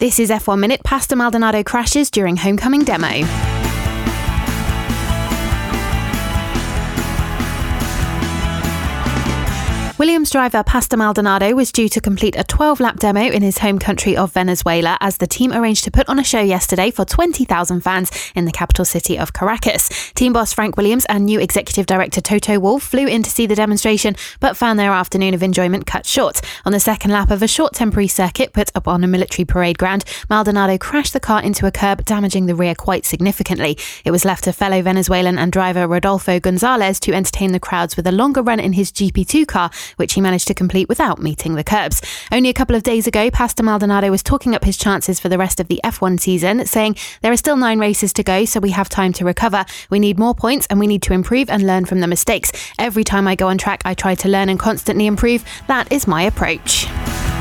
This is F1 Minute. Pastor Maldonado crashes during homecoming demo. Williams driver Pastor Maldonado was due to complete a 12-lap demo in his home country of Venezuela as the team arranged to put on a show yesterday for 20,000 fans in the capital city of Caracas. Team boss Frank Williams and new executive director Toto Wolff flew in to see the demonstration but found their afternoon of enjoyment cut short. On the second lap of a short temporary circuit put up on a military parade ground, Maldonado crashed the car into a curb, damaging the rear quite significantly. It was left to fellow Venezuelan and driver Rodolfo Gonzalez to entertain the crowds with a longer run in his GP2 car, which he managed to complete without meeting the curbs. Only a couple of days ago, Pastor Maldonado was talking up his chances for the rest of the F1 season, saying, "There are still 9 races to go, so we have time to recover. We need more points and we need to improve and learn from the mistakes. Every time I go on track, I try to learn and constantly improve. That is my approach."